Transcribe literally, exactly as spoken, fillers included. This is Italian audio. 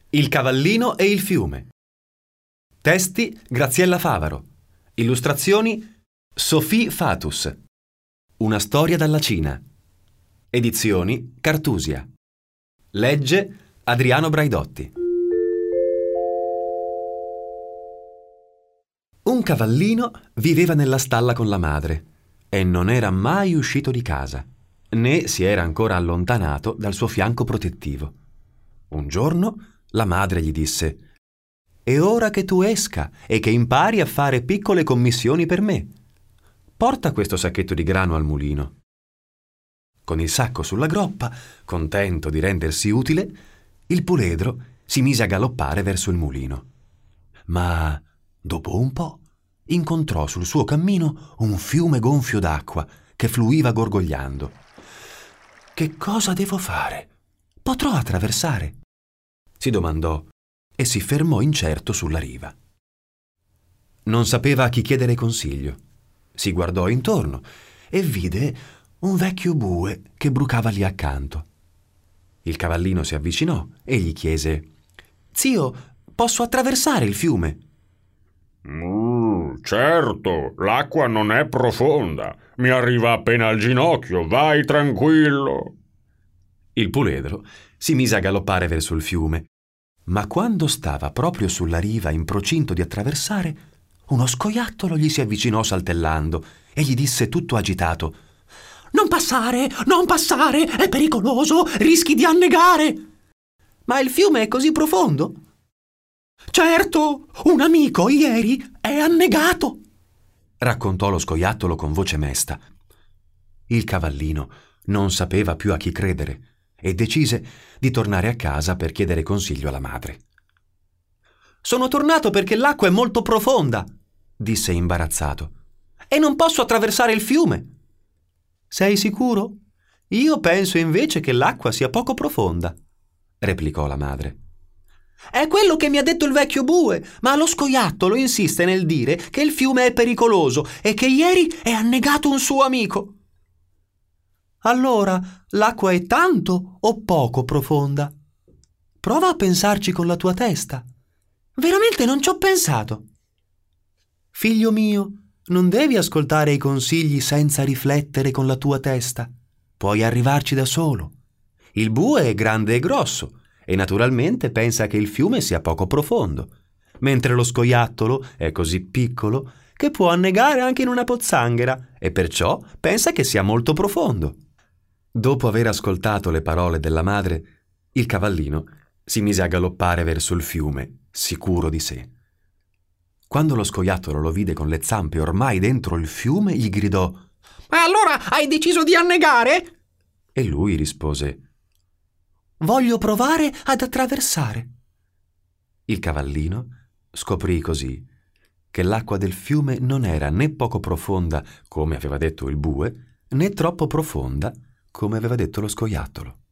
Il cavallino e il fiume. Testi Graziella Favaro. Illustrazioni Sophie Fatus. Una storia dalla Cina. Edizioni Cartusia. Legge Adriano Braidotti. Un cavallino viveva nella stalla con la madre e non era mai uscito di casa, né si era ancora allontanato dal suo fianco protettivo. Un giorno la madre gli disse: «È ora che tu esca e che impari a fare piccole commissioni per me. Porta questo sacchetto di grano al mulino». Con il sacco sulla groppa, contento di rendersi utile, il puledro si mise a galoppare verso il mulino. Ma dopo un po' incontrò sul suo cammino un fiume gonfio d'acqua che fluiva gorgogliando. «Che cosa devo fare? Potrò attraversare?» si domandò e si fermò incerto sulla riva. Non sapeva a chi chiedere consiglio. Si guardò intorno e vide un vecchio bue che brucava lì accanto. Il cavallino si avvicinò e gli chiese: «Zio, posso attraversare il fiume?» Mm, certo, l'acqua non è profonda. Mi arriva appena al ginocchio, vai tranquillo. Il puledro si mise a galoppare verso il fiume, ma quando stava proprio sulla riva in procinto di attraversare, uno scoiattolo gli si avvicinò saltellando e gli disse tutto agitato: «Non passare, non passare, è pericoloso, rischi di annegare!» «Ma il fiume è così profondo?» «Certo, un amico ieri è annegato», raccontò lo scoiattolo con voce mesta. Il cavallino non sapeva più a chi credere e decise di tornare a casa per chiedere consiglio alla madre. «Sono tornato perché l'acqua è molto profonda», disse imbarazzato, «e non posso attraversare il fiume». «Sei sicuro? Io penso invece che l'acqua sia poco profonda», replicò la madre. «È quello che mi ha detto il vecchio bue, ma lo scoiattolo insiste nel dire che il fiume è pericoloso e che ieri è annegato un suo amico». «Allora l'acqua è tanto o poco profonda? Prova a pensarci con la tua testa». «Veramente non ci ho pensato». «Figlio mio, non devi ascoltare i consigli senza riflettere con la tua testa. Puoi arrivarci da solo. Il bue è grande e grosso e naturalmente pensa che il fiume sia poco profondo, mentre lo scoiattolo è così piccolo che può annegare anche in una pozzanghera e perciò pensa che sia molto profondo». Dopo aver ascoltato le parole della madre, il cavallino si mise a galoppare verso il fiume, sicuro di sé. Quando lo scoiattolo lo vide con le zampe ormai dentro il fiume, gli gridò: «Ma allora hai deciso di annegare?» E lui rispose: «Voglio provare ad attraversare». Il cavallino scoprì così che l'acqua del fiume non era né poco profonda, come aveva detto il bue, né troppo profonda, come aveva detto lo scoiattolo.